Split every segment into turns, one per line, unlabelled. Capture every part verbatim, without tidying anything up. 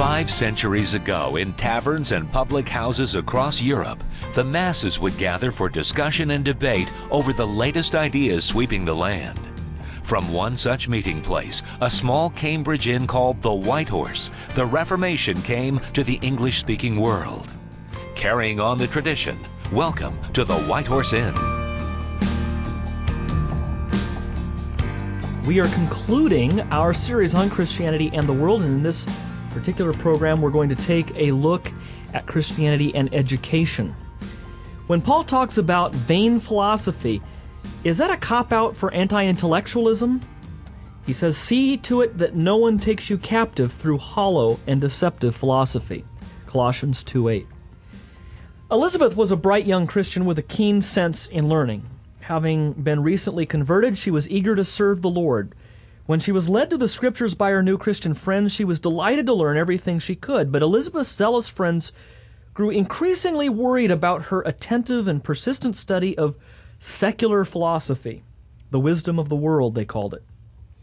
Five centuries ago, in taverns and public houses across Europe, the masses would gather for discussion and debate over the latest ideas sweeping the land. From one such meeting place, a small Cambridge inn called the White Horse, the Reformation came to the English-speaking world. Carrying on the tradition, welcome to the White Horse Inn.
We are concluding our series on Christianity and the world, and in this particular program we're going to take a look at Christianity and education. When Paul talks about vain philosophy, is that a cop-out for anti-intellectualism? He says, "See to it that no one takes you captive through hollow and deceptive philosophy." Colossians two eight. Elizabeth was a bright young Christian with a keen sense in learning. Having been recently converted, she was eager to serve the Lord. When she was led to the Scriptures by her new Christian friends, she was delighted to learn everything she could. But Elizabeth's zealous friends grew increasingly worried about her attentive and persistent study of secular philosophy, the wisdom of the world, they called it.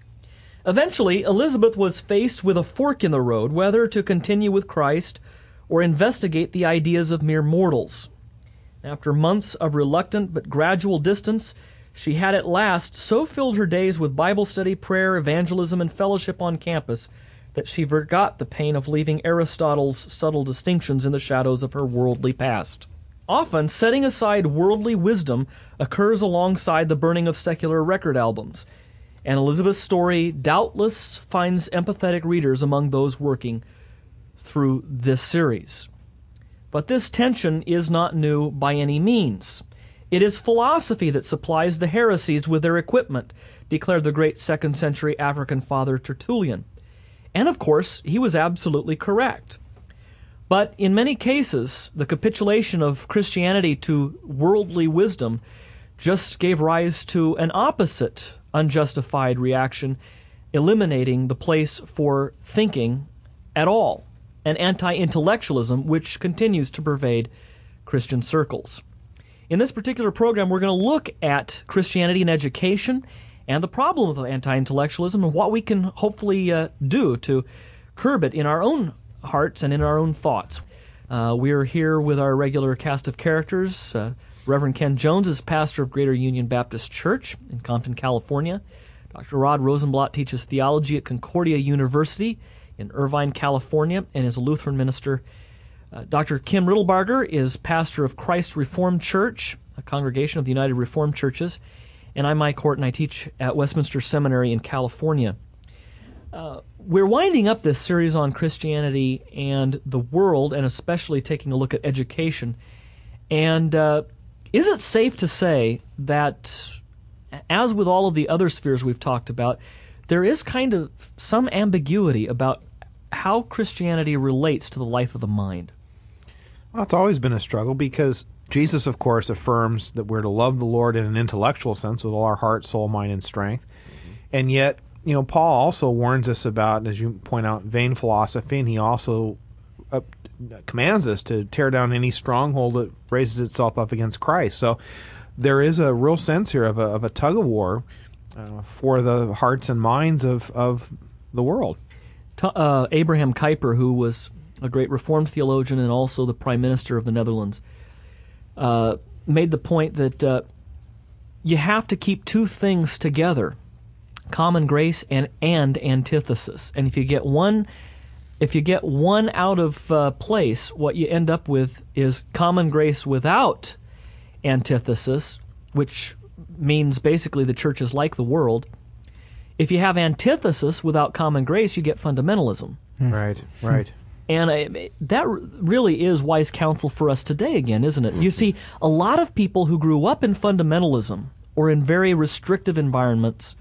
Eventually, Elizabeth was faced with a fork in the road, whether to continue with Christ or investigate the ideas of mere mortals. After months of reluctant but gradual distance, she had at last so filled her days with Bible study, prayer, evangelism, and fellowship on campus that she forgot the pain of leaving Aristotle's subtle distinctions in the shadows of her worldly past. Often, setting aside worldly wisdom occurs alongside the burning of secular record albums, and Elizabeth's story doubtless finds empathetic readers among those working through this series. But this tension is not new by any means. It is philosophy that supplies the heresies with their equipment, declared the great second century African father Tertullian. And of course, he was absolutely correct. But in many cases, the capitulation of Christianity to worldly wisdom just gave rise to an opposite unjustified reaction, eliminating the place for thinking at all, an anti-intellectualism which continues to pervade Christian circles. In this particular program, we're going to look at Christianity and education and the problem of anti-intellectualism and what we can hopefully uh, do to curb it in our own hearts and in our own thoughts. Uh, we're here with our regular cast of characters. Uh, Reverend Ken Jones is pastor of Greater Union Baptist Church in Compton, California. Doctor Rod Rosenblatt teaches theology at Concordia University in Irvine, California, and is a Lutheran minister. Uh, Doctor Kim Riddlebarger is pastor of Christ Reformed Church, a congregation of the United Reformed Churches, and I'm Mike Horton. I teach at Westminster Seminary in California. Uh, we're winding up this series on Christianity and the world, and especially taking a look at education. And uh, is it safe to say that, as with all of the other spheres we've talked about, there is kind of some ambiguity about how Christianity relates to the life of the mind?
Well, it's always been a struggle because Jesus, of course, affirms that we're to love the Lord in an intellectual sense with all our heart, soul, mind, and strength. Mm-hmm. And yet, you know, Paul also warns us about, as you point out, vain philosophy, and he also uh, commands us to tear down any stronghold that raises itself up against Christ. So there is a real sense here of a, of a tug-of-war uh, for the hearts and minds of, of the world.
Uh, Abraham Kuyper, who was a great Reformed theologian and also the Prime Minister of the Netherlands, uh, made the point that uh, you have to keep two things together, common grace and, and antithesis. And if you get one, if you get one out of uh, place, what you end up with is common grace without antithesis, which means basically the church is like the world. If you have antithesis without common grace, you get fundamentalism.
Right, right.
And uh, that really is wise counsel for us today again, isn't it? You see, a lot of people who grew up in fundamentalism or in very restrictive environments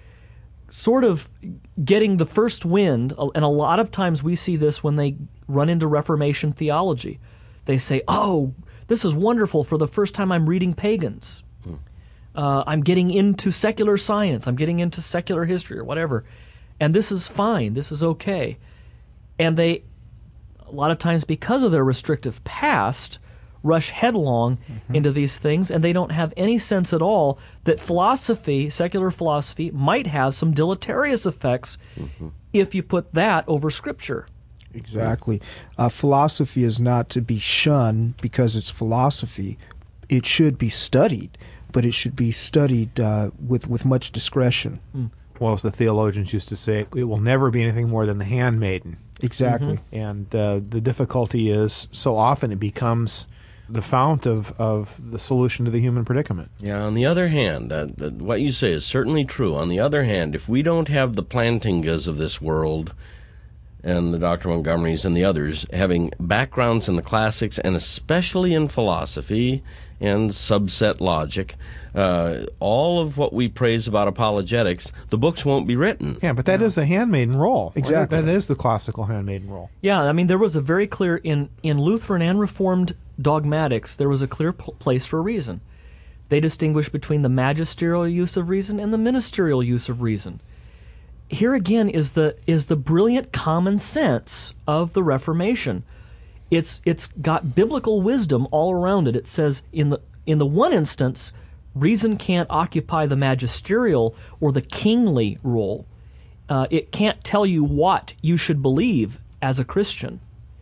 sort of getting the first wind, and a lot of times we see this when they run into Reformation theology. They say, oh, this is wonderful. For the first time I'm reading pagans. Uh, I'm getting into secular science. I'm getting into secular history or whatever. And this is fine. This is okay. And they, a lot of times because of their restrictive past, rush headlong mm-hmm. into these things, and they don't have any sense at all that philosophy, secular philosophy, might have some deleterious effects mm-hmm. if you put that over Scripture.
Exactly. Uh, philosophy is not to be shunned because it's philosophy. It should be studied, but it should be studied uh, with, with much discretion.
Mm.
Well, as the theologians used to say, it will never be anything more than the handmaiden.
Exactly.
Mm-hmm.
And uh, the difficulty is so often it becomes the fount of, of the solution to the human predicament.
Yeah, on the other hand, uh, uh, what you say is certainly true. On the other hand, if we don't have the Plantingas of this world and the Doctor Montgomerys and the others having backgrounds in the classics and especially in philosophy and subset logic, uh, all of what we praise about apologetics, the books won't be written.
Yeah, but that is the handmaiden role.
Exactly.
That is the classical handmaiden role.
Yeah, I mean, there was a very clear, in, in Lutheran and Reformed dogmatics, there was a clear p- place for reason. They distinguished between the magisterial use of reason and the ministerial use of reason. Here again is the is the brilliant common sense of the Reformation. It's it's got biblical wisdom all around it. It says in the in the one instance, reason can't occupy the magisterial or the kingly role. Uh, it can't tell you what you should believe as a Christian,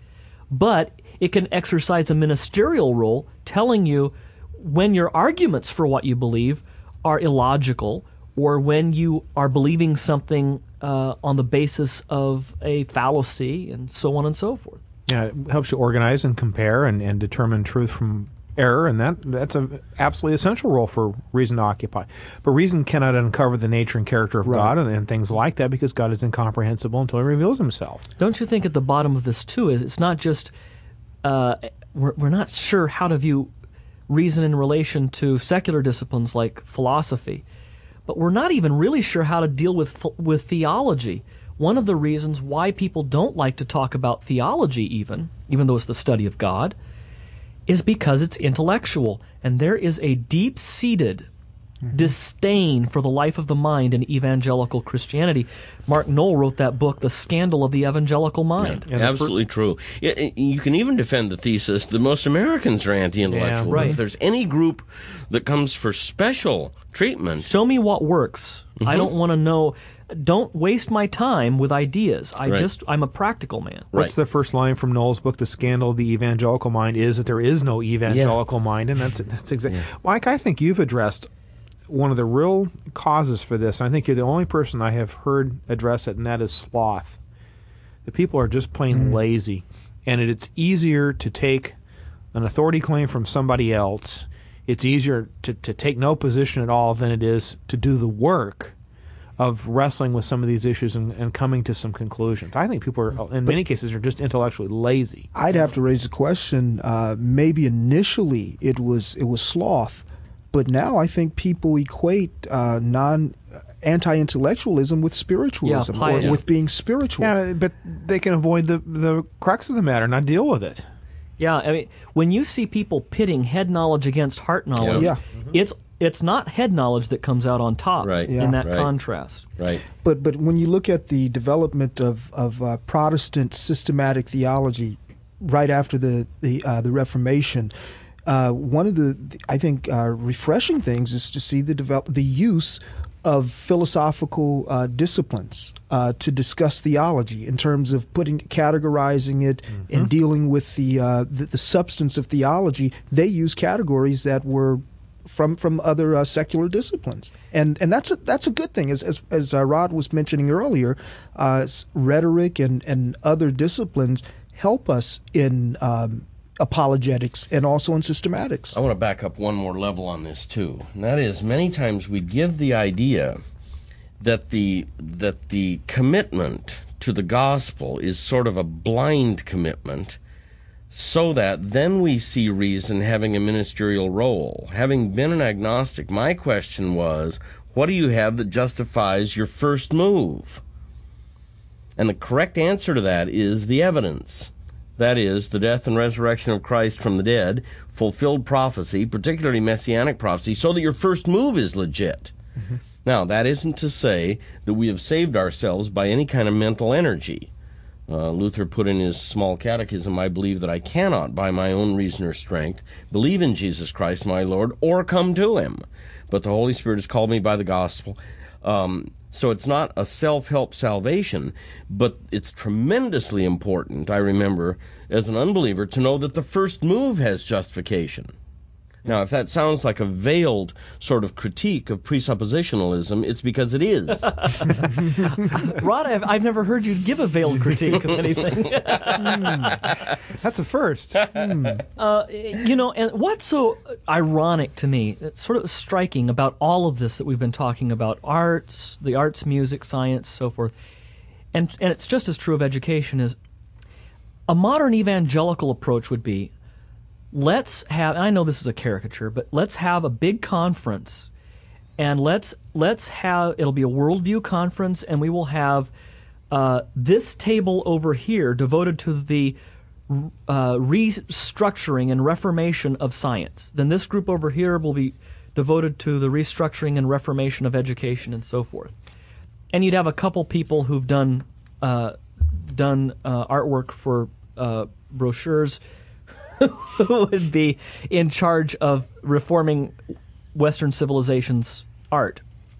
but it can exercise a ministerial role, telling you when your arguments for what you believe are illogical, or when you are believing something uh, on the basis of a fallacy, and so on and so forth.
Yeah, it helps you organize and compare and, and determine truth from error, and that that's an absolutely essential role for reason to occupy. But reason cannot uncover the nature and character of
Right.
God and, and things like that, because God is incomprehensible until He reveals Himself.
Don't you think at the bottom of this, too, is it's not just, uh, we're, we're not sure how to view reason in relation to secular disciplines like philosophy, but we're not even really sure how to deal with with theology. One of the reasons why people don't like to talk about theology even, even though it's the study of God, is because it's intellectual. And there is a deep-seated mm-hmm. disdain for the life of the mind in evangelical Christianity. Mark Knoll wrote that book, The Scandal of the Evangelical Mind.
Yeah, absolutely true. It, it, you can even defend the thesis that most Americans are anti-intellectual.
Yeah,
right.
If there's any group that comes for special treatment...
Show me what works. Mm-hmm. I don't want to know... Don't waste my time with ideas. I
Right.
just, I'm a practical man.
What's
Right.
the first line from Noel's book, The Scandal of the Evangelical Mind, is that there is no evangelical mind, and that's that's exactly.
Yeah.
Mike, I think you've addressed one of the real causes for this. I think you're the only person I have heard address it, and that is sloth. The people are just plain mm. lazy, and it, it's easier to take an authority claim from somebody else. It's easier to, to take no position at all than it is to do the work of wrestling with some of these issues and, and coming to some conclusions. I think people are, in many cases, are just intellectually lazy.
I'd have to raise the question. Uh, maybe initially it was it was sloth, but now I think people equate uh, non anti-intellectualism with spiritualism,
Yeah,
or
yeah.
with being spiritual.
Yeah, but they can avoid the the crux of the matter, not deal with it.
Yeah, I mean, when you see people pitting head knowledge against heart knowledge,
Yeah.
it's it's not head knowledge that comes out on top
Right.
Yeah.
in that
Right.
contrast.
Right.
But but when you look at the development of of uh, Protestant systematic theology right after the the uh, the Reformation, uh, one of the, the I think uh, refreshing things is to see the develop the use of philosophical uh, disciplines uh, to discuss theology in terms of putting categorizing it mm-hmm. and dealing with the, uh, the the substance of theology. They use categories that were from from other uh, secular disciplines, and and that's a that's a good thing. As as, as uh, Rod was mentioning earlier, uh, rhetoric and and other disciplines help us in um, apologetics and also in systematics.
I want to back up one more level on this too, and that is many times we give the idea that the that the commitment to the gospel is sort of a blind commitment, so that then we see reason having a ministerial role. Having been an agnostic, my question was, what do you have that justifies your first move? And the correct answer to that is the evidence. That is, the death and resurrection of Christ from the dead, fulfilled prophecy, particularly messianic prophecy, so that your first move is legit. Mm-hmm. Now, that isn't to say that we have saved ourselves by any kind of mental energy. Uh, Luther put in his small catechism, I believe that I cannot, by my own reason or strength, believe in Jesus Christ my Lord, or come to him. But the Holy Spirit has called me by the gospel. Um, So it's not a self-help salvation, but it's tremendously important, I remember, as an unbeliever, to know that the first move has justification. Now, if that sounds like a veiled sort of critique of presuppositionalism, it's because it is.
Rod, I've, I've never heard you give a veiled critique of anything.
That's a first.
uh, you know, and what's so ironic to me, sort of striking about all of this that we've been talking about, arts, the arts, music, science, so forth, and, and it's just as true of education, is a modern evangelical approach would be, let's have, and I know this is a caricature, but let's have a big conference, and let's let's have, it'll be a worldview conference, and we will have uh, this table over here devoted to the uh, restructuring and reformation of science. Then this group over here will be devoted to the restructuring and reformation of education and so forth. And you'd have a couple people who've done, uh, done uh, artwork for uh, brochures, who would be in charge of reforming Western civilization's art.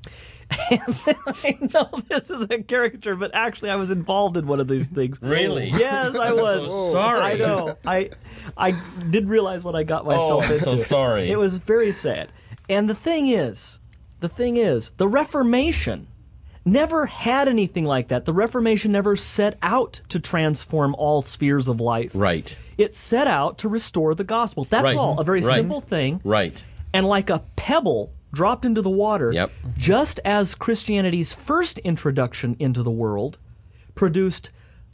And I know this is a caricature, but actually I was involved in one of these things.
Really?
Yes, I was.
So sorry.
I know. I I did realize what I got myself
Oh, I'm
into.
so sorry.
It was very sad. And the thing is, the thing is, the Reformation never had anything like that. The Reformation never set out to transform all spheres of life.
Right.
It set out to restore the gospel. That's
Right.
all. A very
Right.
simple thing.
Right.
And like a pebble dropped into the water,
Yep.
just as Christianity's first introduction into the world produced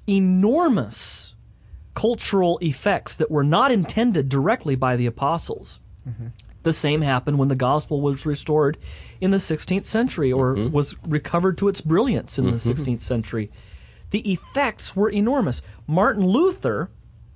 enormous cultural effects that were not intended directly by the apostles. Mm-hmm. The same happened when the gospel was restored in the sixteenth century, or mm-hmm. was recovered to its brilliance in mm-hmm. the sixteenth century. The effects were enormous. Martin Luther,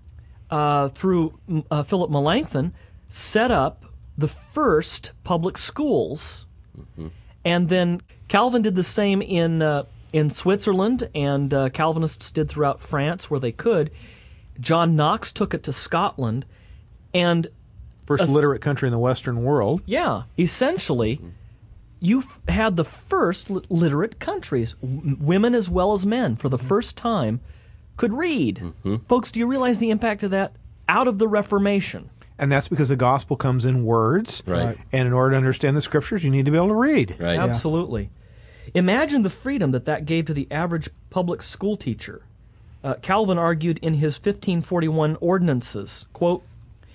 uh, through uh, Philip Melanchthon, set up the first public schools, mm-hmm. and then Calvin did the same in uh, in Switzerland, and uh, Calvinists did throughout France where they could. John Knox took it to Scotland, and
First uh, literate country in the Western world.
Yeah, essentially, mm-hmm. you've had the first li- literate countries, w- women as well as men, for the first time, could read. Mm-hmm. Folks, do you realize the impact of that out of the Reformation?
And that's because the gospel comes in words.
Right.
And in order to understand the scriptures, you need to be able to read.
Right.
Absolutely. Yeah. Imagine the freedom that that gave to the average public school teacher. Uh, Calvin argued in his fifteen forty-one ordinances, quote,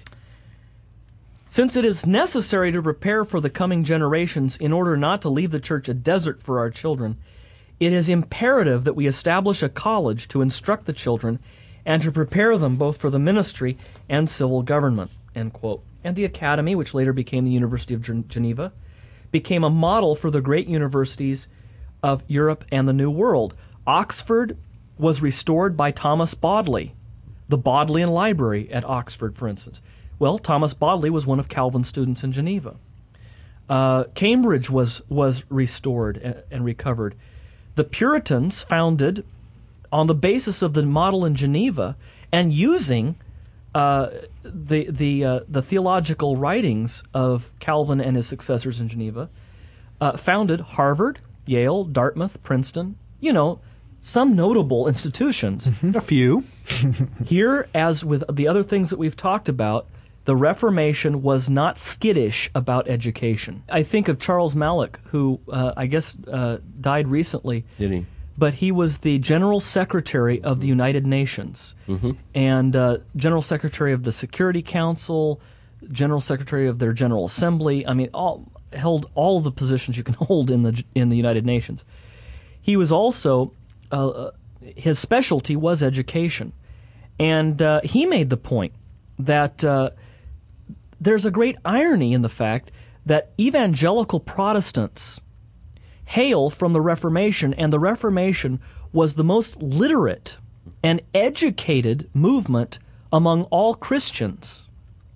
"Since it is necessary to prepare for the coming generations in order not to leave the church a desert for our children, it is imperative that we establish a college to instruct the children and to prepare them both for the ministry and civil government." End quote. And the academy, which later became the University of Geneva, became a model for the great universities of Europe and the New World. Oxford was restored by Thomas Bodley, the Bodleian Library at Oxford, for instance. Well, Thomas Bodley was one of Calvin's students in Geneva. Uh, Cambridge was was restored and, and recovered. The Puritans founded on the basis of the model in Geneva and using uh, the the uh, the theological writings of Calvin and his successors in Geneva, uh, founded Harvard, Yale, Dartmouth, Princeton. You know, some notable institutions.
A few.
Here, as with the other things that we've talked about, the Reformation was not skittish about education. I think of Charles Mallock, who uh, I guess uh, died recently.
Did he?
But he was the General Secretary of the United Nations, mm-hmm. and uh, General Secretary of the Security Council, General Secretary of their General Assembly. I mean, all, held all of the positions you can hold in the in the United Nations. He was also, uh, his specialty was education, and uh, he made the point that uh, there's a great irony in the fact that evangelical Protestants hail from the Reformation, and the Reformation was the most literate and educated movement among all Christians.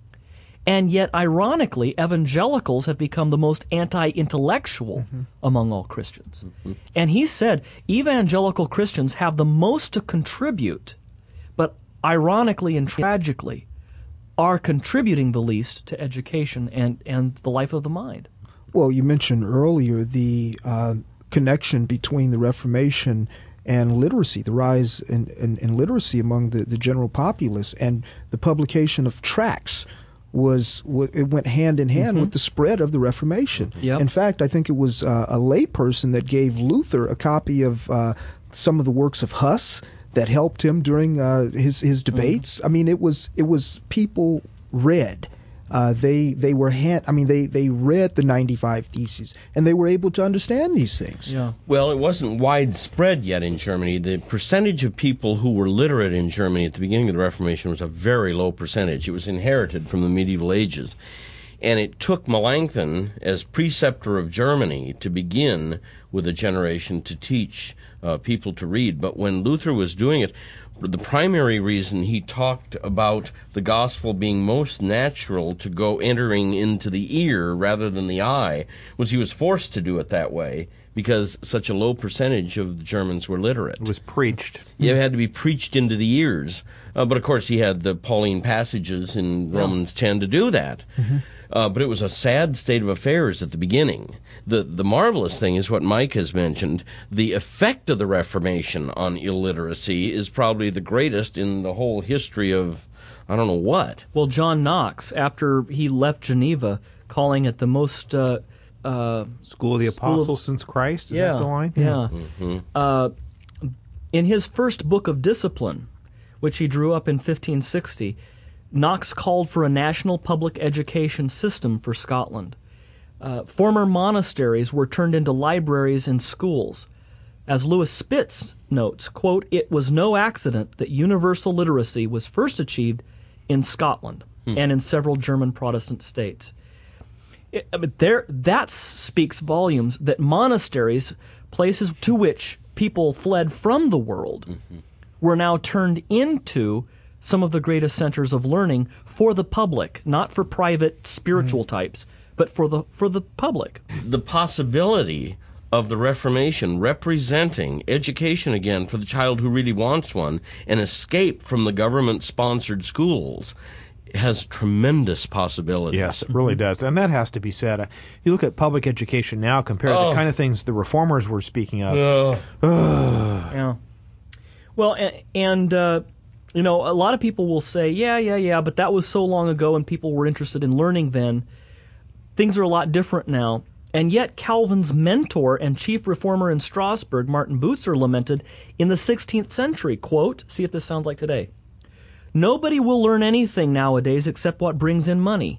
And yet, ironically, evangelicals have become the most anti-intellectual mm-hmm. among all Christians. Mm-hmm. And he said evangelical Christians have the most to contribute, but ironically and tragically are contributing the least to education and, and the life of the mind.
Well, you mentioned earlier the uh, connection between the Reformation and literacy, the rise in, in, in literacy among the, the general populace, and the publication of tracts was it went hand in hand mm-hmm. with the spread of the Reformation.
Yep.
In fact, I think it was uh, a layperson that gave Luther a copy of uh, some of the works of Huss that helped him during uh, his his debates. Mm-hmm. I mean, it was it was people read. Uh, they they were hand, I mean they, they read the ninety-five Theses, and they were able to understand these things.
Yeah.
Well, it wasn't widespread yet in Germany. The percentage of people who were literate in Germany at the beginning of the Reformation was a very low percentage. It was inherited from the medieval ages. And it took Melanchthon, as preceptor of Germany, to begin with a generation to teach uh, people to read. But when Luther was doing it, the primary reason he talked about the gospel being most natural to go entering into the ear rather than the eye was he was forced to do it that way because such a low percentage of the Germans were literate.
It was preached.
Yeah, it had to be preached into the ears. Uh, but of course he had the Pauline passages in Romans ten to do that. Mm-hmm. Uh, but it was a sad state of affairs at the beginning. The the marvelous thing is what Mike has mentioned. The effect of the Reformation on illiteracy is probably the greatest in the whole history of, I don't know what.
Well, John Knox, after he left Geneva, calling it the most... Uh, uh,
School of the
School
Apostles
of,
since Christ, is
yeah,
that the line?
Yeah.
Mm-hmm.
Uh, in his first book of Discipline, which he drew up in fifteen sixty, Knox called for a national public education system for Scotland. Uh, former monasteries were turned into libraries and schools. As Lewis Spitz notes, quote, "It was no accident that universal literacy was first achieved in Scotland hmm. and in several German Protestant states." It, I mean, there, that speaks volumes that monasteries, places to which people fled from the world, mm-hmm. were now turned into some of the greatest centers of learning for the public, not for private spiritual mm-hmm. types, but for the for the public.
The possibility of the Reformation representing education again for the child who really wants one, and escape from the government-sponsored schools, has tremendous possibilities.
Yes, it really does. And that has to be said. You look at public education now compared oh. to the kind of things the reformers were speaking of.
Oh.
Yeah. Well, and... and uh, You know, a lot of people will say, yeah, yeah, yeah, but that was so long ago and people were interested in learning then. Things are a lot different now. And yet Calvin's mentor and chief reformer in Strasbourg, Martin Bucer, lamented in the sixteenth century, quote, see if this sounds like today, "Nobody will learn anything nowadays except what brings in money.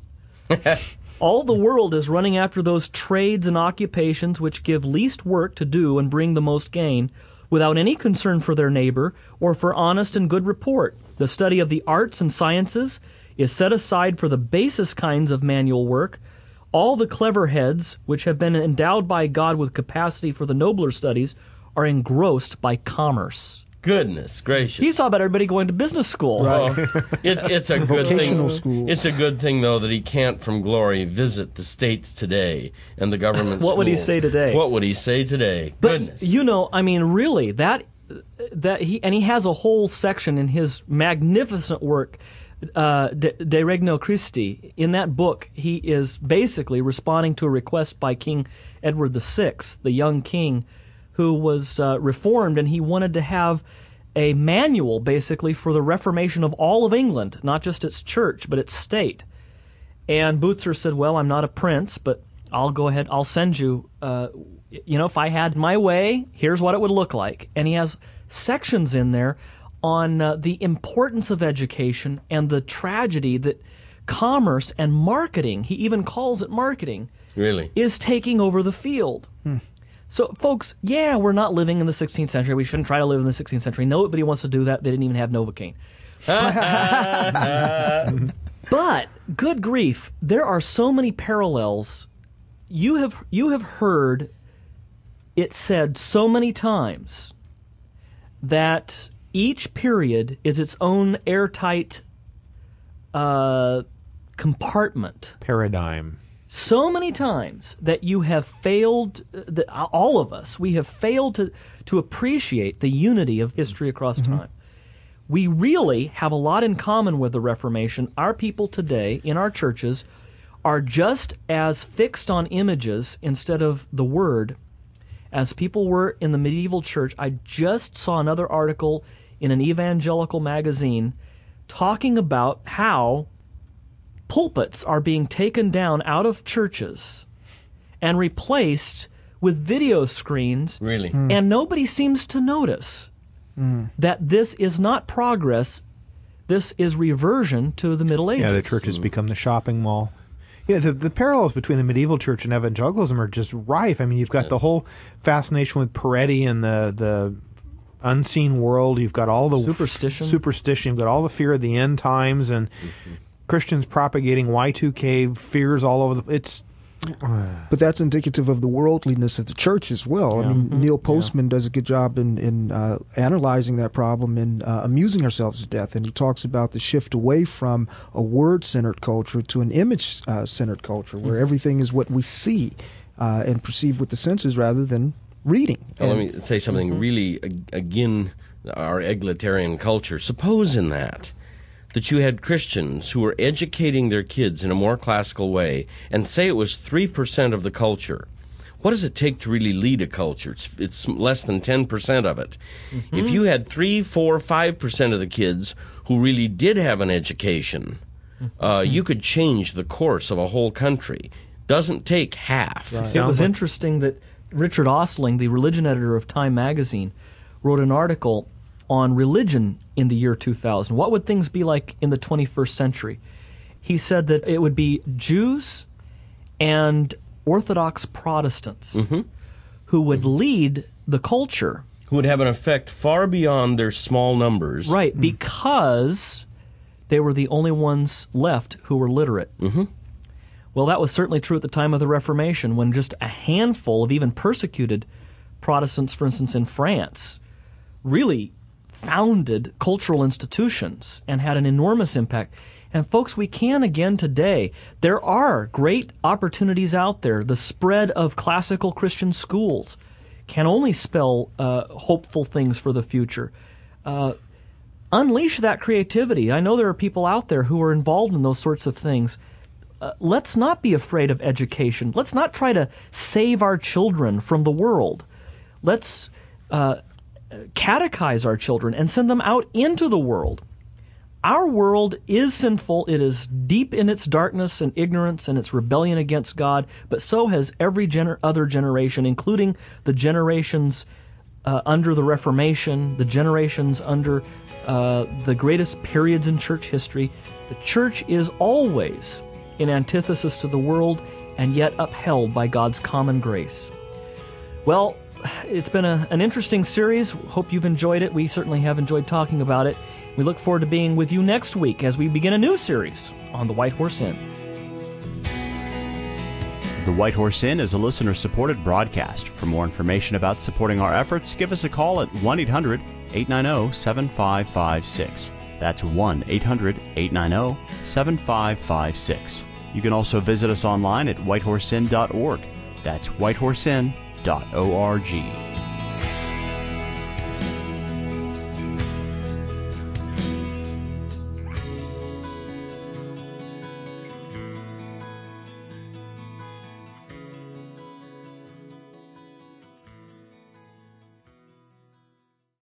All the world is running after those trades and occupations which give least work to do and bring the most gain, without any concern for their neighbor or for honest and good report. The study of the arts and sciences is set aside for the basest kinds of manual work. All the clever heads, which have been endowed by God with capacity for the nobler studies, are engrossed by commerce."
Goodness gracious!
He's talking about everybody going to business school.
Right. Oh, it, it's a good
Vocational
thing.
schools.
It's a good thing, though, that he can't, from glory, visit the states today and the government.
What
schools.
would he say today?
What would he say today?
But,
Goodness!
you know, I mean, really, that that he and he has a whole section in his magnificent work, uh, De, De Regno Christi. In that book, he is basically responding to a request by King Edward the Sixth, the young king, who was uh, reformed, and he wanted to have a manual, basically, for the reformation of all of England, not just its church, but its state. And Bucer said, well, I'm not a prince, but I'll go ahead, I'll send you, uh, you know, if I had my way, here's what it would look like. And he has sections in there on uh, the importance of education and the tragedy that commerce and marketing, he even calls it marketing,
really
is taking over the field. Hmm. So, folks, yeah, we're not living in the sixteenth century. We shouldn't try to live in the sixteenth century. Nobody wants to do that. They didn't even have Novocaine. But, good grief, there are so many parallels. You have you have heard it said so many times that each period is its own airtight uh, compartment.
Paradigm.
So many times that you have failed, that all of us, we have failed to, to appreciate the unity of history across mm-hmm. time. We really have a lot in common with the Reformation. Our people today in our churches are just as fixed on images instead of the Word as people were in the medieval church. I just saw another article in an evangelical magazine talking about how pulpits are being taken down out of churches and replaced with video screens.
Really?
Mm. And nobody seems to notice mm. that this is not progress. This is reversion to the Middle Ages.
Yeah, the church has mm. become the shopping mall. Yeah, the, the parallels between the medieval church and evangelicalism are just rife. I mean, you've got yeah. the whole fascination with Peretti and the the unseen world. You've got all the
superstition.
F- superstition. You've got all the fear of the end times, and mm-hmm. Christians propagating Y two K fears all over the. It's.
But that's indicative of the worldliness of the church as well. Yeah. I mean, mm-hmm. Neil Postman yeah. does a good job in, in uh, analyzing that problem and uh, amusing ourselves to death. And he talks about the shift away from a word-centered culture to an image-centered culture, where mm-hmm. everything is what we see uh, and perceive with the senses rather than reading.
Well,
and,
let me say something mm-hmm. really, again, our egalitarian culture. Suppose in that that you had Christians who were educating their kids in a more classical way, and say it was three percent of the culture. What does it take to really lead a culture? It's, it's less than ten percent of it. Mm-hmm. If you had three, four, five percent of the kids who really did have an education, mm-hmm. uh, you could change the course of a whole country. Doesn't take half.
Right. It was interesting that Richard Ostling, the religion editor of Time magazine, wrote an article on religion in the year two thousand. What would things be like in the twenty-first century? He said that it would be Jews and Orthodox Protestants mm-hmm. who would mm-hmm. lead the culture.
Who would have an effect far beyond their small numbers.
Right, mm-hmm. because they were the only ones left who were literate.
Mm-hmm.
Well, that was certainly true at the time of the Reformation, when just a handful of even persecuted Protestants, for instance, in France, really founded cultural institutions and had an enormous impact. And folks, we can again today. There are great opportunities out there. The spread of classical Christian schools can only spell uh, hopeful things for the future. Uh, unleash that creativity. I know there are people out there who are involved in those sorts of things. Uh, let's not be afraid of education. Let's not try to save our children from the world. Let's uh, catechize our children and send them out into the world. Our world is sinful. It is deep in its darkness and ignorance and its rebellion against God, but so has every gener- other generation, including the generations uh, under the Reformation, the generations under uh, the greatest periods in church history. The church is always in antithesis to the world and yet upheld by God's common grace. Well, it's been a, an interesting series. Hope you've enjoyed it. We certainly have enjoyed talking about it. We look forward to being with you next week as we begin a new series on The White Horse Inn.
The White Horse Inn is a listener-supported broadcast. For more information about supporting our efforts, give us a call at one eight hundred eight nine zero seven five five six. That's one eight hundred eight nine zero seven five five six. You can also visit us online at white horse inn dot org. That's white horse inn dot org.